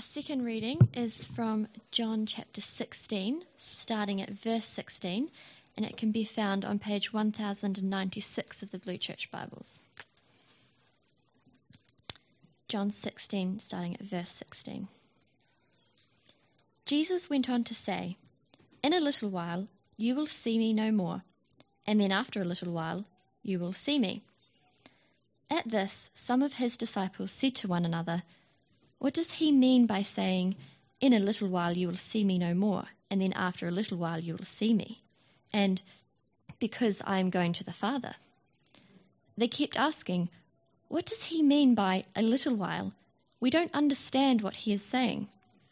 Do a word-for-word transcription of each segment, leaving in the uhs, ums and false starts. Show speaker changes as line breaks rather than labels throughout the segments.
second reading is from John chapter sixteen, starting at verse sixteen, and it can be found on page one thousand ninety-six of the Blue Church Bibles. John sixteen, starting at verse sixteen. Jesus went on to say, "In a little while you will see me no more, and then after a little while you will see me." At this, some of his disciples said to one another, "What does he mean by saying, 'In a little while you will see me no more, and then after a little while you will see me'? And, 'Because I am going to the Father'?" They kept asking, "What does he mean by 'a little while'? We don't understand what he is saying."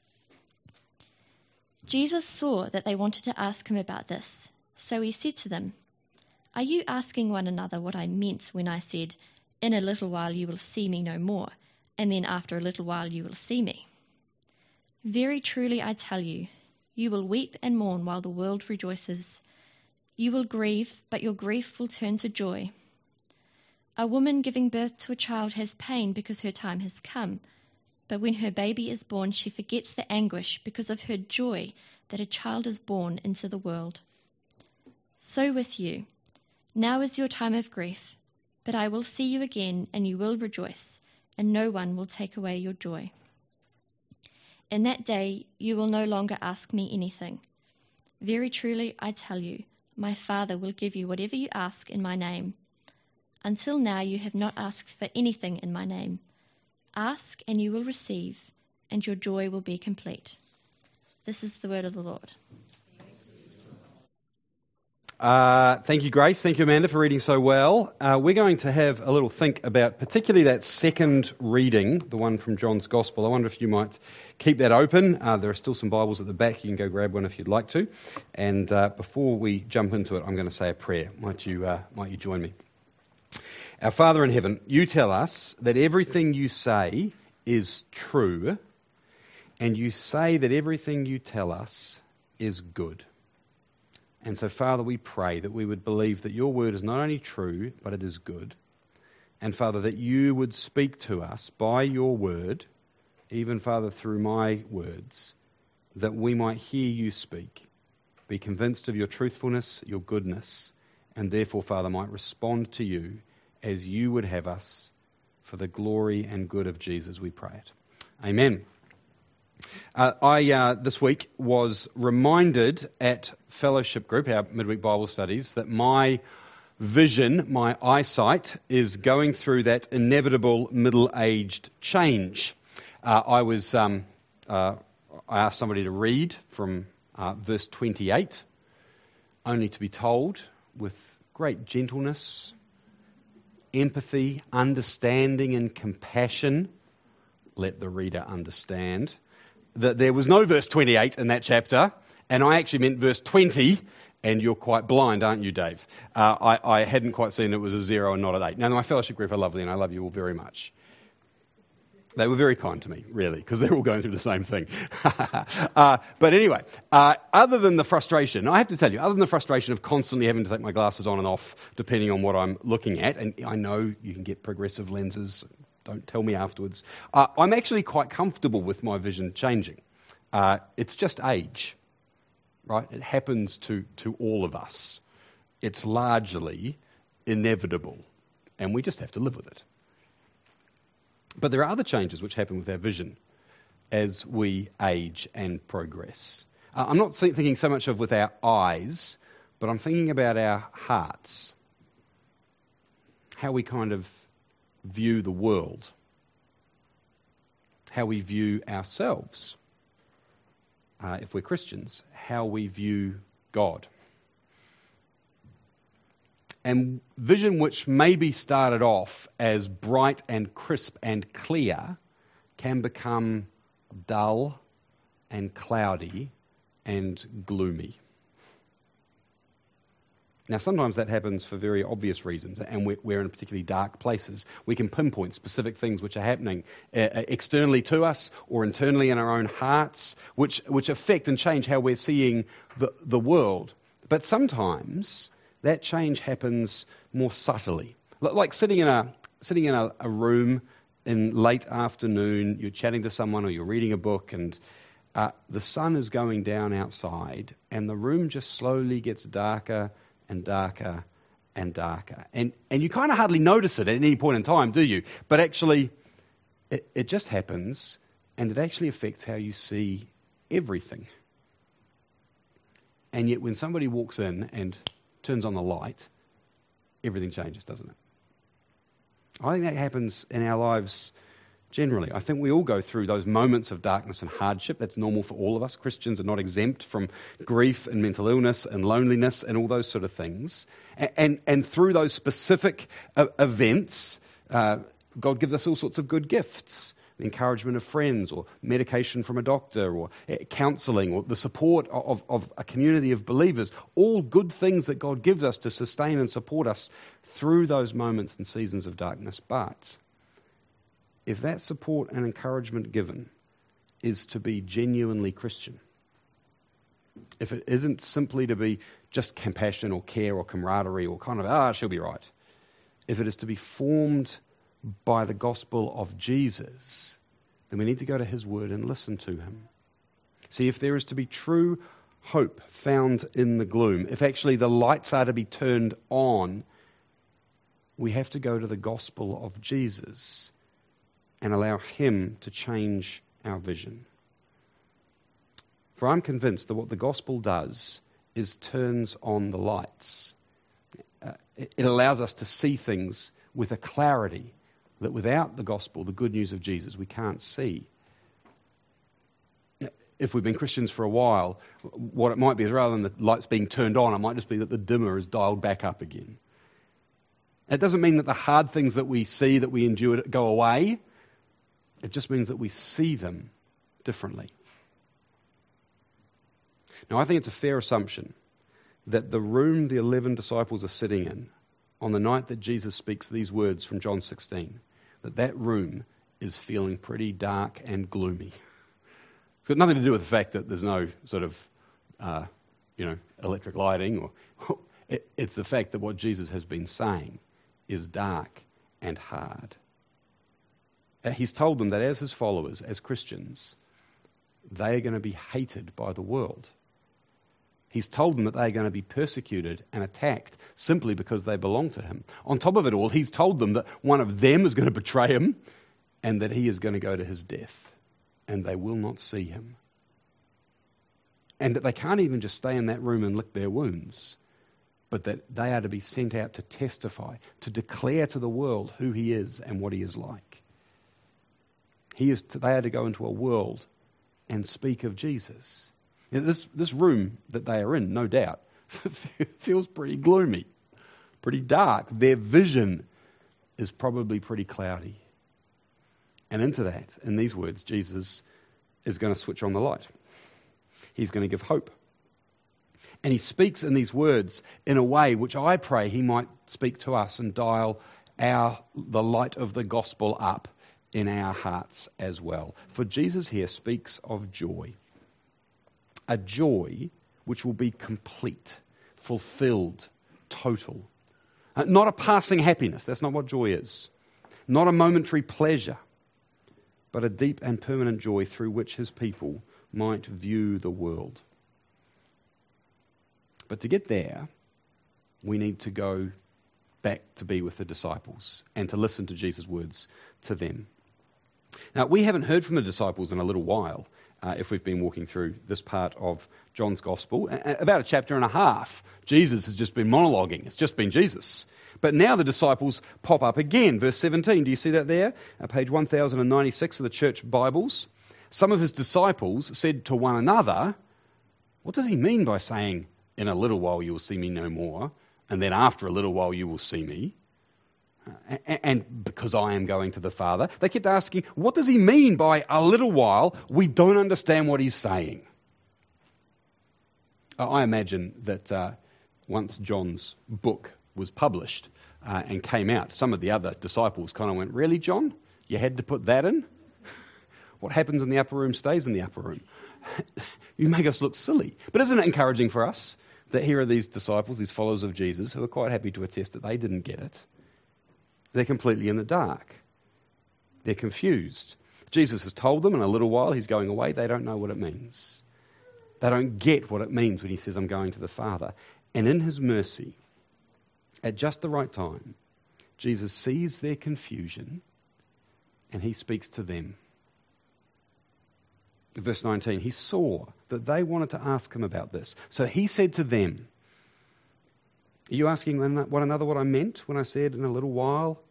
Jesus saw that they wanted to ask him about this, so he said to them, "Are you asking one another what I meant when I said, 'In a little while you will see me no more, and then after a little while you will see me'? Very truly I tell you, you will weep and mourn while the world rejoices. You will grieve, but your grief will turn to joy. A woman giving birth to a child has pain because her time has come, but when her baby is born, she forgets the anguish because of her joy that a child is born into the world. So with you, now is your time of grief, but I will see you again, and you will rejoice, and no one will take away your joy. In that day you will no longer ask me anything. Very truly I tell you, my Father will give you whatever you ask in my name. Until now you have not asked for anything in my name. Ask and you will receive, and your joy will be complete." This is the word of the Lord.
Uh, thank you, Grace. Thank you, Amanda, for reading so well. Uh, we're going to have a little think about particularly that second reading, the one from John's Gospel. I wonder if you might keep that open. Uh, there are still some Bibles at the back. You can go grab one if you'd like to. And uh, before we jump into it, I'm going to say a prayer. Might you, uh, might you join me? Our Father in heaven, you tell us that everything you say is true, and you say that everything you tell us is good. And so, Father, we pray that we would believe that your word is not only true, but it is good. And, Father, that you would speak to us by your word, even, Father, through my words, that we might hear you speak, be convinced of your truthfulness, your goodness, and therefore, Father, might respond to you as you would have us for the glory and good of Jesus, we pray it. Amen. Uh, I, uh, this week, was reminded at Fellowship Group, our midweek Bible studies, that my vision, my eyesight, is going through that inevitable middle-aged change. Uh, I was, um, uh, I asked somebody to read from uh, verse twenty-eight, only to be told with great gentleness, empathy, understanding and compassion, let the reader understand, that there was no verse twenty-eight in that chapter, and I actually meant verse twenty, and you're quite blind, aren't you, Dave? Uh, I, I hadn't quite seen it was a zero and not an eight. Now, my fellowship group are lovely, and I love you all very much. They were very kind to me, really, because they're all going through the same thing. uh, but anyway, uh, other than the frustration, I have to tell you, other than the frustration of constantly having to take my glasses on and off, depending on what I'm looking at, and I know you can get progressive lenses, don't tell me afterwards, uh, I'm actually quite comfortable with my vision changing. Uh, it's just age, right? It happens to, to all of us. It's largely inevitable, and we just have to live with it. But there are other changes which happen with our vision as we age and progress. Uh, I'm not thinking so much of with our eyes, but I'm thinking about our hearts, how we kind of view the world, how we view ourselves, uh, if we're Christians, how we view God. And vision which maybe started off as bright and crisp and clear can become dull and cloudy and gloomy. Now, sometimes that happens for very obvious reasons, and we're, we're in particularly dark places. We can pinpoint specific things which are happening uh, externally to us or internally in our own hearts, which which affect and change how we're seeing the, the world. But sometimes that change happens more subtly, like sitting in a sitting in a, a room in late afternoon, you're chatting to someone or you're reading a book, and uh, the sun is going down outside, and the room just slowly gets darker and darker and darker. And and you kind of hardly notice it at any point in time, do you? But actually, it, it just happens, and it actually affects how you see everything. And yet when somebody walks in and turns on the light, everything changes, doesn't it? I think that happens in our lives generally. I think we all go through those moments of darkness and hardship. That's normal for all of us. Christians are not exempt from grief and mental illness and loneliness and all those sort of things. And, and, and through those specific uh, events, uh, God gives us all sorts of good gifts. The encouragement of friends, or medication from a doctor, or counselling, or the support of, of a community of believers. All good things that God gives us to sustain and support us through those moments and seasons of darkness. But if that support and encouragement given is to be genuinely Christian, if it isn't simply to be just compassion or care or camaraderie or kind of, ah, she'll be right. If it is to be formed by the gospel of Jesus, then we need to go to his word and listen to him. See, if there is to be true hope found in the gloom, if actually the lights are to be turned on, we have to go to the gospel of Jesus and allow him to change our vision. For I'm convinced that what the gospel does is turns on the lights. Uh, it, it allows us to see things with a clarity that without the gospel, the good news of Jesus, we can't see. If we've been Christians for a while, what it might be is rather than the lights being turned on, it might just be that the dimmer is dialed back up again. It doesn't mean that the hard things that we see, that we endure, go away. It just means that we see them differently. Now, I think it's a fair assumption that the room the eleven disciples are sitting in on the night that Jesus speaks these words from John sixteen, that that room is feeling pretty dark and gloomy. It's got nothing to do with the fact that there's no sort of, uh, you know, electric lighting, or it, it's the fact that what Jesus has been saying is dark and hard. He's told them that as his followers, as Christians, they are going to be hated by the world. He's told them that they're going to be persecuted and attacked simply because they belong to him. On top of it all, he's told them that one of them is going to betray him and that he is going to go to his death and they will not see him. And that they can't even just stay in that room and lick their wounds, but that they are to be sent out to testify, to declare to the world who he is and what he is like. He is to, they are to go into a world and speak of Jesus. This this room that they are in, no doubt, feels pretty gloomy, pretty dark. Their vision is probably pretty cloudy. And into that, in these words, Jesus is going to switch on the light. He's going to give hope. And he speaks in these words in a way which I pray he might speak to us and dial our the light of the gospel up in our hearts as well. For Jesus here speaks of joy. A joy which will be complete, fulfilled, total. Uh, not a passing happiness. That's not what joy is. Not a momentary pleasure, but a deep and permanent joy through which his people might view the world. But to get there, we need to go back to be with the disciples and to listen to Jesus' words to them. Now, we haven't heard from the disciples in a little while, uh, if we've been walking through this part of John's Gospel. A- about a chapter and a half, Jesus has just been monologuing. It's just been Jesus. But now the disciples pop up again. Verse seventeen, do you see that there? Uh, page one thousand ninety-six of the church Bibles. Some of his disciples said to one another, what does he mean by saying, in a little while you will see me no more, and then after a little while you will see me? And because I am going to the Father. They kept asking, what does he mean by a little while? We don't understand what he's saying. I imagine that uh, once John's book was published uh, and came out, some of the other disciples kind of went, really, John? You had to put that in? What happens in the upper room stays in the upper room. You make us look silly. But isn't it encouraging for us that here are these disciples, these followers of Jesus, who are quite happy to attest that they didn't get it? They're completely in the dark. They're confused. Jesus has told them in a little while he's going away. They don't know what it means. They don't get what it means when he says, I'm going to the Father. And in his mercy, at just the right time, Jesus sees their confusion and he speaks to them. Verse nineteen, he saw that they wanted to ask him about this. So he said to them, are you asking one another what I meant when I said in a little while?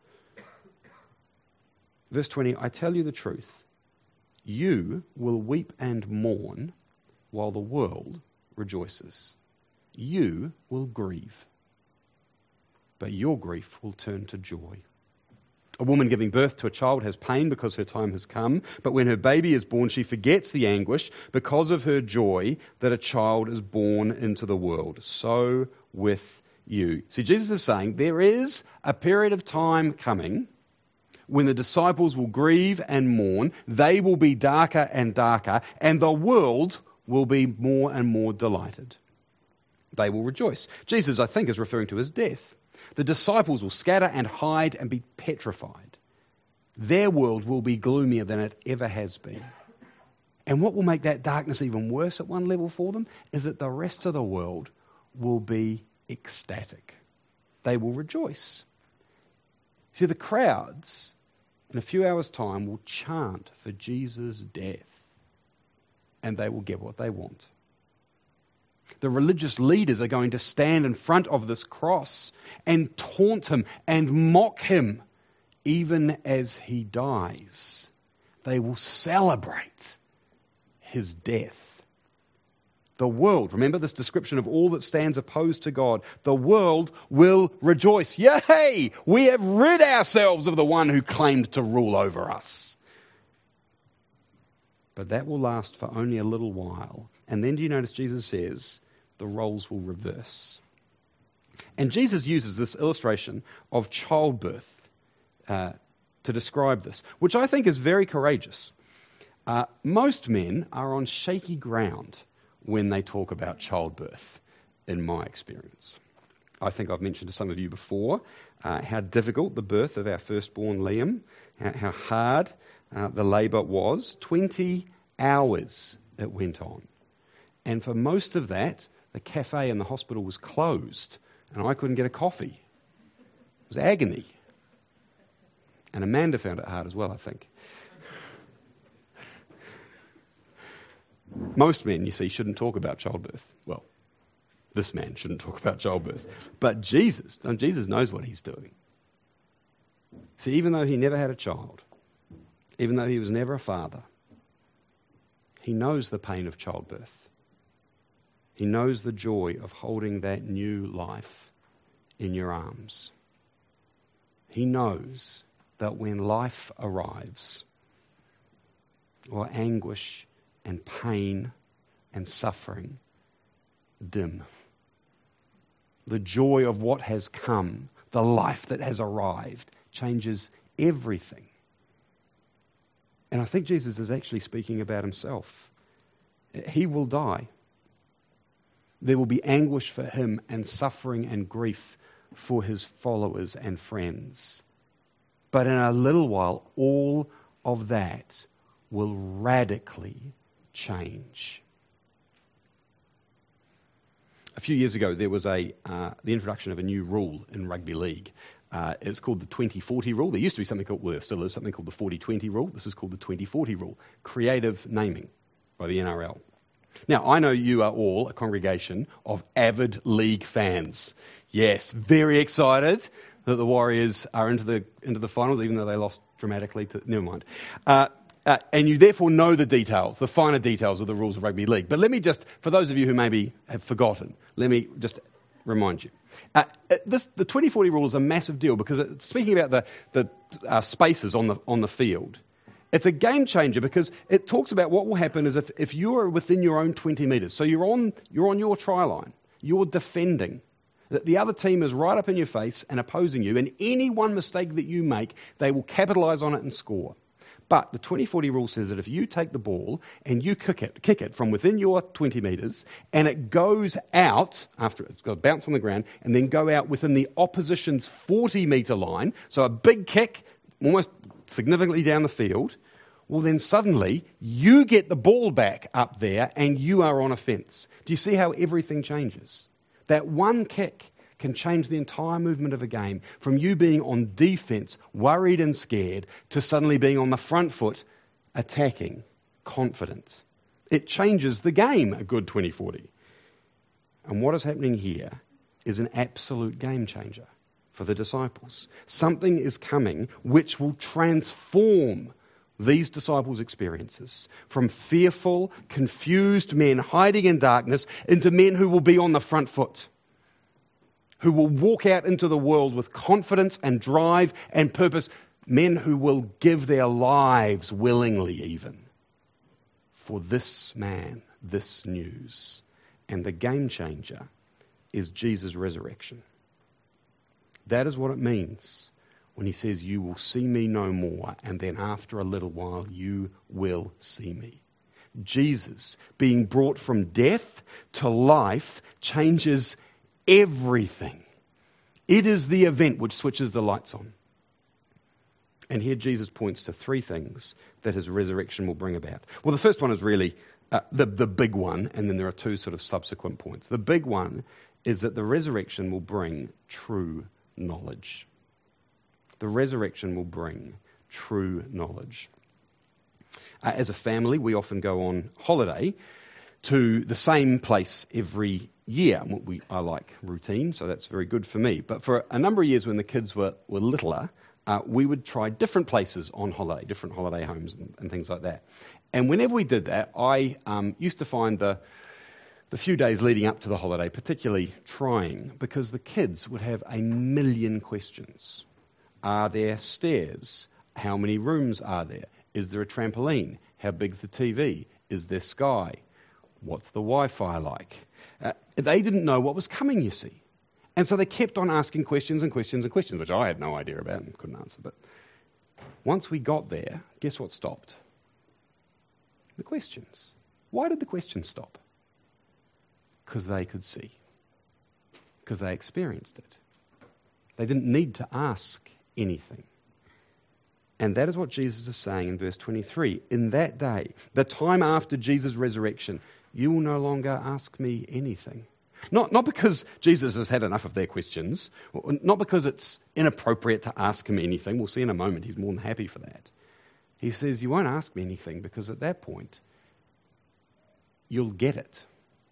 Verse twenty, I tell you the truth. You will weep and mourn while the world rejoices. You will grieve, but your grief will turn to joy. A woman giving birth to a child has pain because her time has come, but when her baby is born, she forgets the anguish because of her joy that a child is born into the world. So with you. See, Jesus is saying there is a period of time coming when the disciples will grieve and mourn, they will be darker and darker, and the world will be more and more delighted. They will rejoice. Jesus, I think, is referring to his death. The disciples will scatter and hide and be petrified. Their world will be gloomier than it ever has been. And what will make that darkness even worse at one level for them is that the rest of the world will be ecstatic. They will rejoice. See, the crowds in a few hours' time will chant for Jesus' death, and they will get what they want. The religious leaders are going to stand in front of this cross and taunt him and mock him even as he dies. They will celebrate his death. The world, remember this description of all that stands opposed to God, the world will rejoice. Yay! We have rid ourselves of the one who claimed to rule over us. But that will last for only a little while. And then do you notice Jesus says the roles will reverse? And Jesus uses this illustration of childbirth uh, to describe this, which I think is very courageous. Uh, most men are on shaky ground when they talk about childbirth, in my experience. I think I've mentioned to some of you before uh, how difficult the birth of our firstborn Liam, how, how hard uh, the labour was. twenty hours it went on. And for most of that, the cafe in the hospital was closed and I couldn't get a coffee. It was agony. And Amanda found it hard as well, I think. Most men, you see, shouldn't talk about childbirth. Well, this man shouldn't talk about childbirth. But Jesus, Jesus knows what he's doing. See, even though he never had a child, even though he was never a father, he knows the pain of childbirth. He knows the joy of holding that new life in your arms. He knows that when life arrives, or anguish and pain and suffering dim, the joy of what has come, the life that has arrived, changes everything. And I think Jesus is actually speaking about himself. He will die. There will be anguish for him and suffering and grief for his followers and friends. But in a little while, all of that will radically change. A few years ago, there was a uh, the introduction of a new rule in rugby league. Uh, it's called the twenty forty rule. There used to be something called, well, there still is something called the forty twenty rule. This is called the twenty forty rule. Creative naming by the N R L. Now, I know you are all a congregation of avid league fans. Yes, very excited that the Warriors are into the into the finals, even though they lost dramatically to... Never mind. Uh, uh, and you therefore know the details, the finer details of the rules of rugby league. But let me just, for those of you who maybe have forgotten, let me just remind you. Uh, this, the twenty forty rule is a massive deal because it, speaking about the, the uh, spaces on the on the field, it's a game changer because it talks about what will happen is if, if you are within your own twenty metres, so you're on you're on your try line, you're defending, that the other team is right up in your face and opposing you, and any one mistake that you make, they will capitalise on it and score. But the twenty forty rule says that if you take the ball and you kick it, kick it from within your twenty metres and it goes out, after it's got to bounce on the ground, and then go out within the opposition's forty metre line, so a big kick, almost significantly down the field, well then suddenly you get the ball back up there and you are on offence. Do you see how everything changes? That one kick can change the entire movement of a game from you being on defence, worried and scared, to suddenly being on the front foot, attacking, confident. It changes the game a good twenty forty. And what is happening here is an absolute game changer for the disciples. Something is coming which will transform these disciples' experiences from fearful, confused men hiding in darkness into men who will be on the front foot, who will walk out into the world with confidence and drive and purpose, men who will give their lives willingly even for this man, this news. And the game changer is Jesus' resurrection. That is what it means when he says, you will see me no more, and then after a little while you will see me. Jesus being brought from death to life changes everything. It is the event which switches the lights on. And here Jesus points to three things that his resurrection will bring about. Well, the first one is really uh, the, the big one, and then there are two sort of subsequent points. The big one is that the resurrection will bring true knowledge. The resurrection will bring true knowledge. Uh, as a family, we often go on holiday to the same place every year. We, I like routine, so that's very good for me. But for a number of years when the kids were, were littler, uh, we would try different places on holiday, different holiday homes and, and things like that. And whenever we did that, I um, used to find the, the few days leading up to the holiday particularly trying, because the kids would have a million questions. Are there stairs? How many rooms are there? Is there a trampoline? How big's the T V? Is there Sky? What's the Wi-Fi like? Uh, they didn't know what was coming, you see. And so they kept on asking questions and questions and questions, which I had no idea about and couldn't answer. But once we got there, guess what stopped? The questions. Why did the questions stop? Because they could see. Because they experienced it. They didn't need to ask anything. And that is what Jesus is saying in verse twenty-three. In that day, the time after Jesus' resurrection, you will no longer ask me anything. Not, not because Jesus has had enough of their questions, not because it's inappropriate to ask him anything. We'll see in a moment, he's more than happy for that. He says, you won't ask me anything because at that point, you'll get it.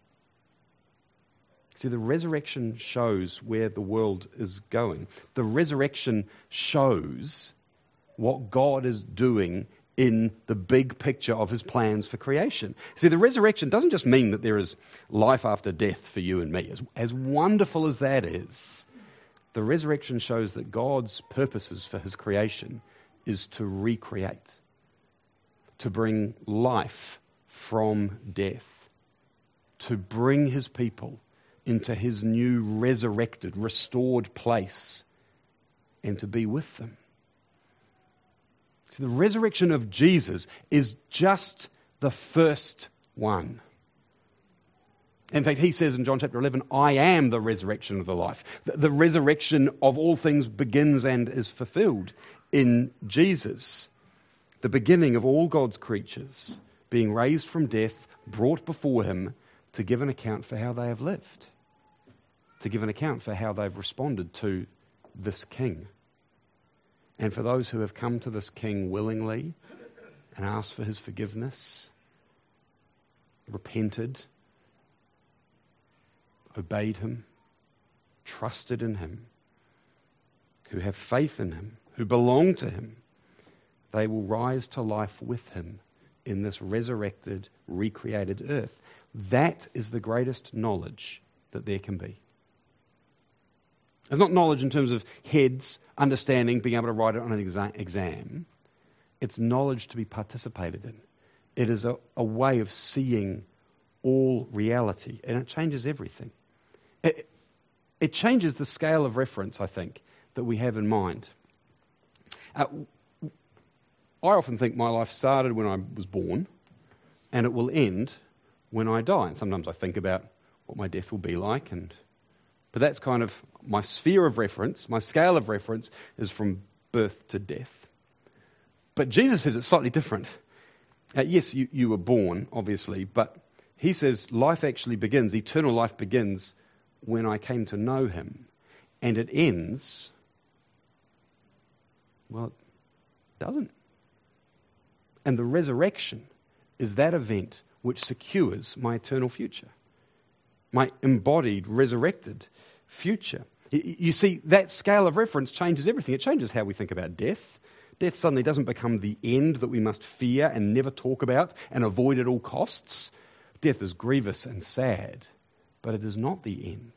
See, the resurrection shows where the world is going. The resurrection shows what God is doing in the big picture of his plans for creation. See, the resurrection doesn't just mean that there is life after death for you and me. As, as wonderful as that is, the resurrection shows that God's purposes for his creation is to recreate, to bring life from death, to bring his people into his new resurrected, restored place, and to be with them. So the resurrection of Jesus is just the first one. In fact, he says in John chapter eleven, I am the resurrection of the life. The, the resurrection of all things begins and is fulfilled in Jesus. The beginning of all God's creatures being raised from death, brought before him to give an account for how they have lived, to give an account for how they've responded to this King. And for those who have come to this King willingly and asked for his forgiveness, repented, obeyed him, trusted in him, who have faith in him, who belong to him, they will rise to life with him in this resurrected, recreated earth. That is the greatest knowledge that there can be. It's not knowledge in terms of heads, understanding, being able to write it on an exa- exam. It's knowledge to be participated in. It is a, a way of seeing all reality, and it changes everything. It, it changes the scale of reference, I think, that we have in mind. Uh, I often think my life started when I was born, and it will end when I die. And sometimes I think about what my death will be like, and but that's kind of my sphere of reference. My scale of reference is from birth to death. But Jesus says it's slightly different. Uh, yes, you, you were born, obviously, but he says life actually begins, eternal life begins when I came to know him. And it ends, well, it doesn't. And the resurrection is that event which secures my eternal future, my embodied, resurrected future. You see, that scale of reference changes everything. It changes how we think about death. Death suddenly doesn't become the end that we must fear and never talk about and avoid at all costs. Death is grievous and sad, but it is not the end.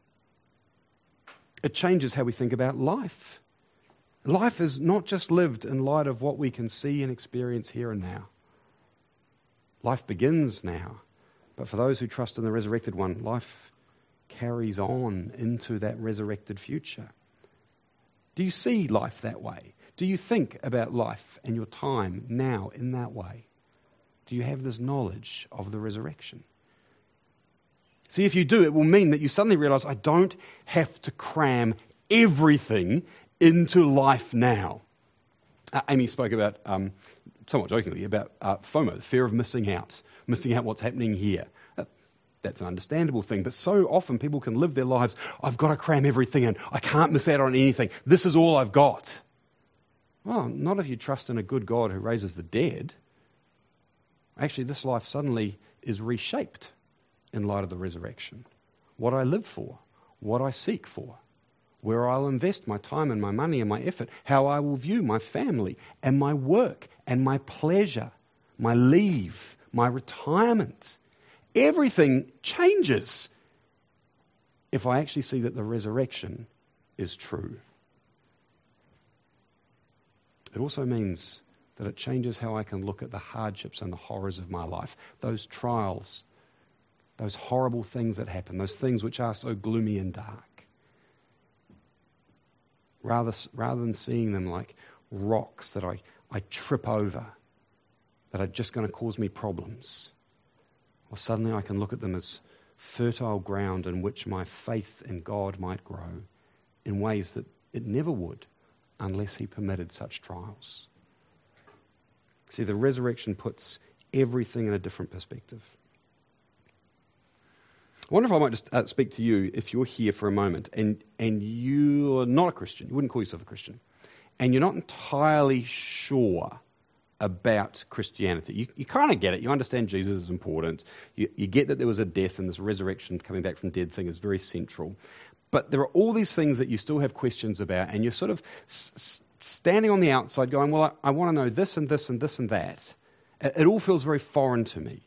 It changes how we think about life. Life is not just lived in light of what we can see and experience here and now. Life begins now, but for those who trust in the resurrected one, life carries on into that resurrected future. Do you see life that way? Do you think about life and your time now in that way? Do you have this knowledge of the resurrection? See, if you do, it will mean that you suddenly realize, I don't have to cram everything into life now. Uh, Amy spoke about, um, somewhat jokingly, about uh, FOMO, the fear of missing out, missing out what's happening here. Uh, that's an understandable thing, but so often people can live their lives, I've got to cram everything in. I can't miss out on anything. This is all I've got. Well, not if you trust in a good God who raises the dead. Actually, this life suddenly is reshaped in light of the resurrection. What I live for, what I seek for, where I'll invest my time and my money and my effort, how I will view my family and my work and my pleasure, my leave, my retirement. Everything changes if I actually see that the resurrection is true. It also means that it changes how I can look at the hardships and the horrors of my life, those trials, those horrible things that happen, those things which are so gloomy and dark. Rather, rather than seeing them like rocks that I, I trip over, that are just going to cause me problems, well, suddenly I can look at them as fertile ground in which my faith in God might grow in ways that it never would unless he permitted such trials. See, the resurrection puts everything in a different perspective. I wonder if I might just uh, speak to you if you're here for a moment and, and you're not a Christian, you wouldn't call yourself a Christian, and you're not entirely sure about Christianity. You, you kind of get it. You understand Jesus is important. You, you get that there was a death and this resurrection coming back from dead thing is very central. But there are all these things that you still have questions about, and you're sort of s- s- standing on the outside going, well, I, I want to know this and this and this and that. It, it all feels very foreign to me.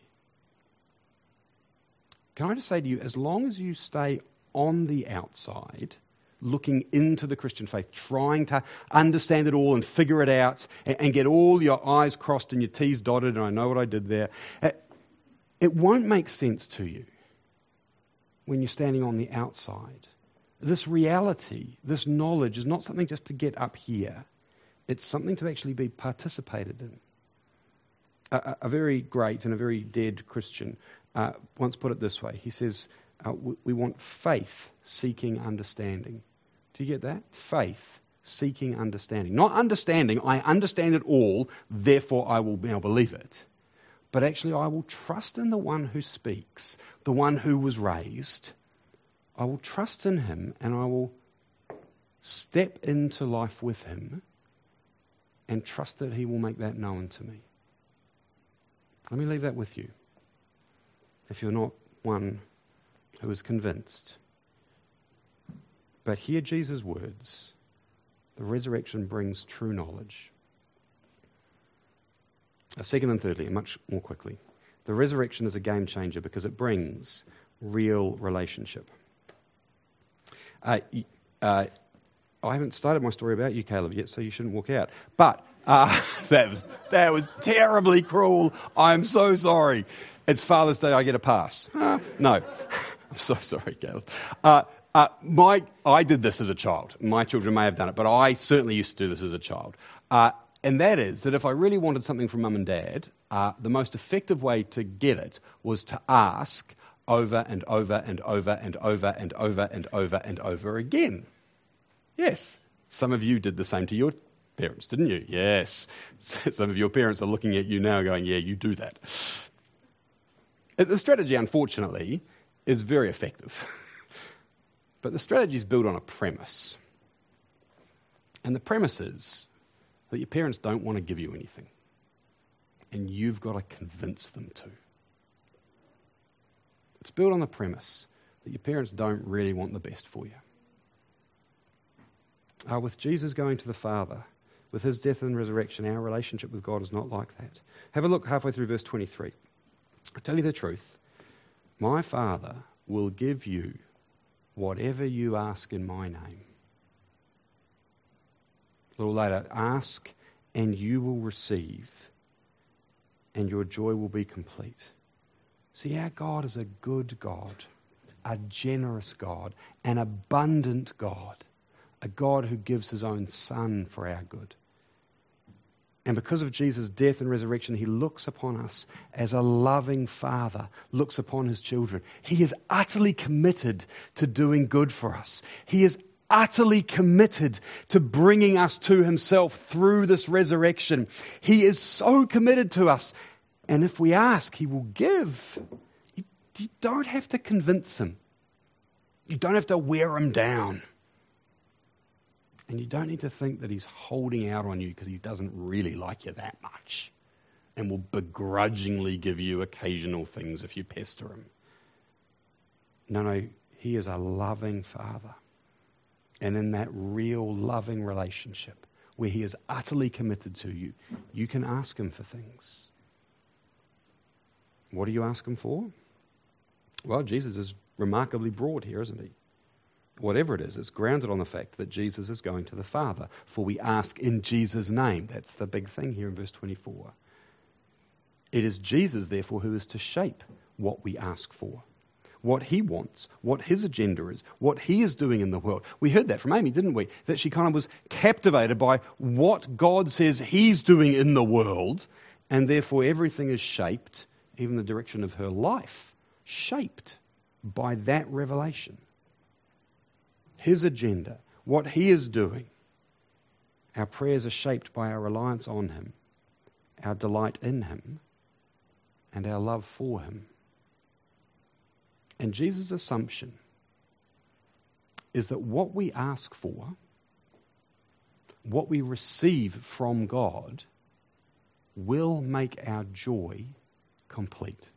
Can I just say to you, as long as you stay on the outside, looking into the Christian faith, trying to understand it all and figure it out and, and get all your I's crossed and your T's dotted, and I know what I did there, it, it won't make sense to you when you're standing on the outside. This reality, this knowledge is not something just to get up here. It's something to actually be participated in. A, a very great and a very dead Christian uh, once put it this way. He says, uh, we, we want faith seeking understanding. Do you get that? Faith seeking understanding. Not understanding, I understand it all, therefore I will now believe it. But actually I will trust in the one who speaks, the one who was raised. I will trust in him and I will step into life with him and trust that he will make that known to me. Let me leave that with you. If you're not one who is convinced, but hear Jesus' words, the resurrection brings true knowledge. Uh, second and thirdly, and much more quickly, the resurrection is a game changer because it brings real relationship. Uh, uh, I haven't started my story about you, Caleb, yet, so you shouldn't walk out. But uh, that was that was terribly cruel. I'm so sorry. It's Father's Day. I get a pass. Uh, no, I'm so sorry, Caleb. Uh, uh, my I did this as a child. My children may have done it, but I certainly used to do this as a child. Uh, and that is that if I really wanted something from Mum and Dad, uh, the most effective way to get it was to ask over and over and over and over and over and over and over again. Yes, some of you did the same to your parents, didn't you? Yes. Some of your parents are looking at you now going, yeah, you do that. The strategy, unfortunately, is very effective. But the strategy is built on a premise. And the premise is that your parents don't want to give you anything. And you've got to convince them to. It's built on the premise that your parents don't really want the best for you. Uh, with Jesus going to the Father, with his death and resurrection, our relationship with God is not like that. Have a look halfway through verse twenty-three. I tell you the truth, my Father will give you whatever you ask in my name. A little later, ask and you will receive, and your joy will be complete. See, our God is a good God, a generous God, an abundant God, a God who gives his own Son for our good. And because of Jesus' death and resurrection, he looks upon us as a loving father looks upon his children. He is utterly committed to doing good for us. He is utterly committed to bringing us to himself through this resurrection. He is so committed to us. And if we ask, he will give. You, you don't have to convince him. You don't have to wear him down. And you don't need to think that he's holding out on you because he doesn't really like you that much and will begrudgingly give you occasional things if you pester him. No, no, he is a loving father. And in that real loving relationship where he is utterly committed to you, you can ask him for things. What do you ask him for? Well, Jesus is remarkably broad here, isn't he? Whatever it is, it's grounded on the fact that Jesus is going to the Father. For we ask in Jesus' name. That's the big thing here in verse twenty-four. It is Jesus, therefore, who is to shape what we ask for. What he wants, what his agenda is, what he is doing in the world. We heard that from Amy, didn't we? That she kind of was captivated by what God says he's doing in the world, and therefore everything is shaped, even the direction of her life, shaped by that revelation. His agenda, what he is doing. Our prayers are shaped by our reliance on him, our delight in him, and our love for him. And Jesus' assumption is that what we ask for, what we receive from God, will make our joy complete.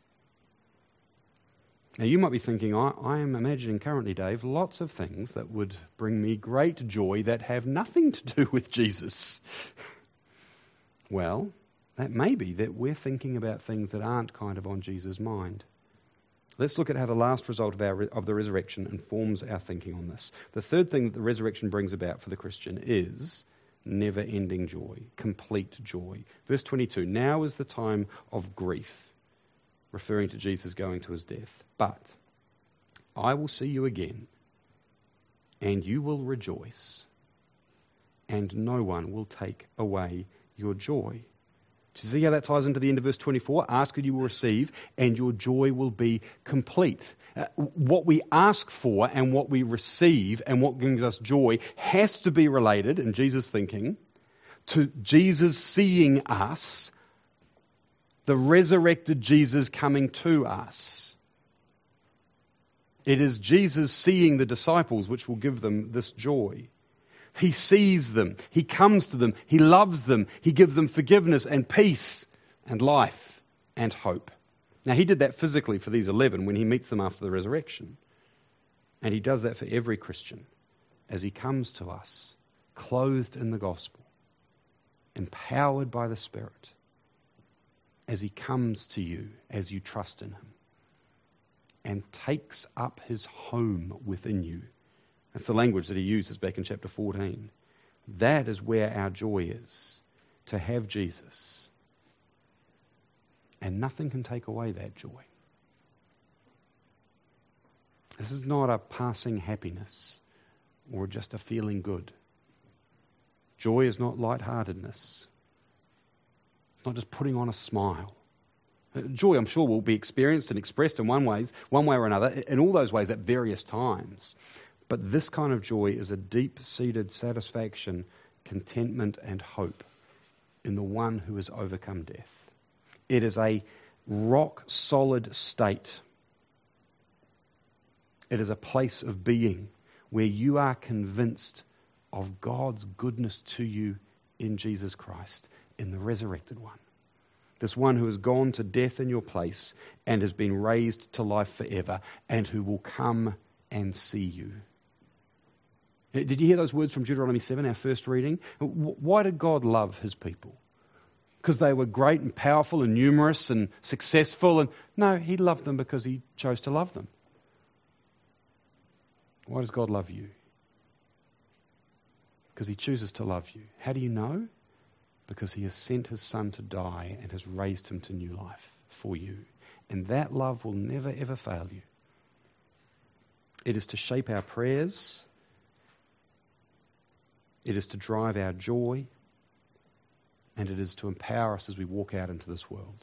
Now, you might be thinking, I, I am imagining currently, Dave, lots of things that would bring me great joy that have nothing to do with Jesus. Well, that may be that we're thinking about things that aren't kind of on Jesus' mind. Let's look at how the last result of, our, of the resurrection informs our thinking on this. The third thing that the resurrection brings about for the Christian is never-ending joy, complete joy. Verse twenty-two, now is the time of grief, referring to Jesus going to his death. But I will see you again, and you will rejoice, and no one will take away your joy. Do you see how that ties into the end of verse twenty-four? Ask and you will receive, and your joy will be complete. Uh, what we ask for and what we receive and what brings us joy has to be related, in Jesus' thinking, to Jesus seeing us, the resurrected Jesus coming to us. It is Jesus seeing the disciples which will give them this joy. He sees them, he comes to them, he loves them, he gives them forgiveness and peace and life and hope. Now, he did that physically for these eleven when he meets them after the resurrection. And he does that for every Christian as he comes to us, clothed in the gospel, empowered by the Spirit, as he comes to you as you trust in him and takes up his home within you. That's the language that he uses back in chapter fourteen. That is where our joy is, to have Jesus. And nothing can take away that joy. This is not a passing happiness or just a feeling good. Joy is not lightheartedness. It's not just putting on a smile. Joy, I'm sure, will be experienced and expressed in one ways, one way or another, in all those ways at various times. But this kind of joy is a deep-seated satisfaction contentment and hope in the one who has overcome death. It is a rock-solid state. It is a place of being where you are convinced of God's goodness to you in Jesus Christ, in the resurrected one. This one who has gone to death in your place and has been raised to life forever, and who will come and see you. Did you hear those words from Deuteronomy seven, our first reading? Why did God love his people? Because they were great and powerful and numerous and successful? And no, he loved them because he chose to love them. Why does God love you? Because he chooses to love you. How do you know? Because he has sent his son to die and has raised him to new life for you. And that love will never ever fail you. It is to shape our prayers. It is to drive our joy. And it is to empower us as we walk out into this world.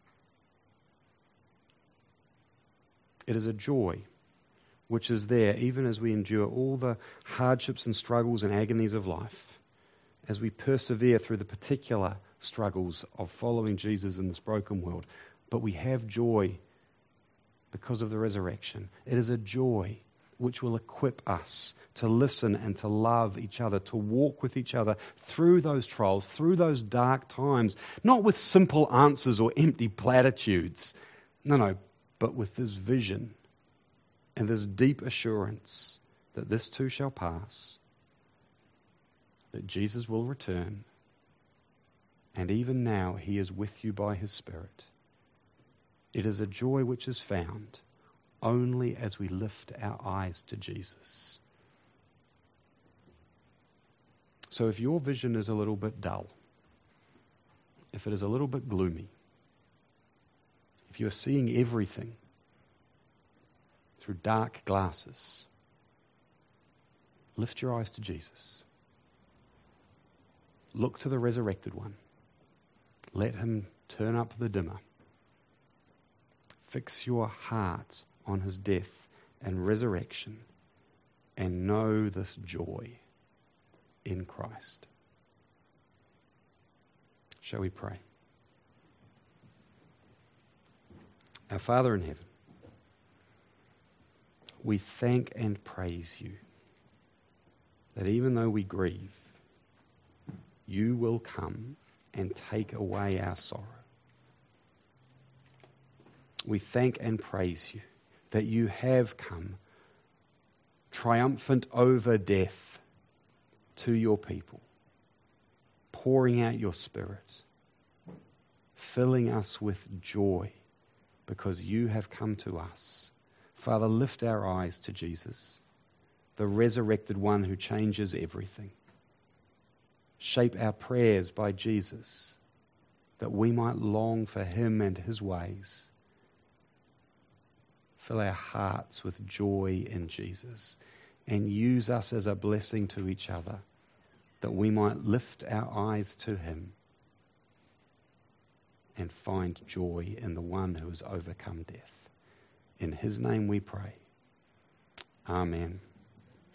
It is a joy which is there even as we endure all the hardships and struggles and agonies of life, as we persevere through the particular struggles of following Jesus in this broken world. But we have joy because of the resurrection. It is a joy which will equip us to listen and to love each other, to walk with each other through those trials, through those dark times, not with simple answers or empty platitudes. No, no, but with this vision and this deep assurance that this too shall pass, that Jesus will return, and even now he is with you by his Spirit. It is a joy which is found only as we lift our eyes to Jesus. So if your vision is a little bit dull, if it is a little bit gloomy, if you're seeing everything through dark glasses, lift your eyes to Jesus. Look to the resurrected one. Let him turn up the dimmer. Fix your heart on his death and resurrection, and know this joy in Christ. Shall we pray? Our Father in heaven, we thank and praise you that even though we grieve, you will come and take away our sorrow. We thank and praise you that you have come triumphant over death to your people, pouring out your Spirit, filling us with joy because you have come to us. Father, lift our eyes to Jesus, the resurrected one who changes everything. Shape our prayers by Jesus, that we might long for him and his ways. Fill our hearts with joy in Jesus, and use us as a blessing to each other, that we might lift our eyes to him and find joy in the one who has overcome death. In his name we pray. Amen.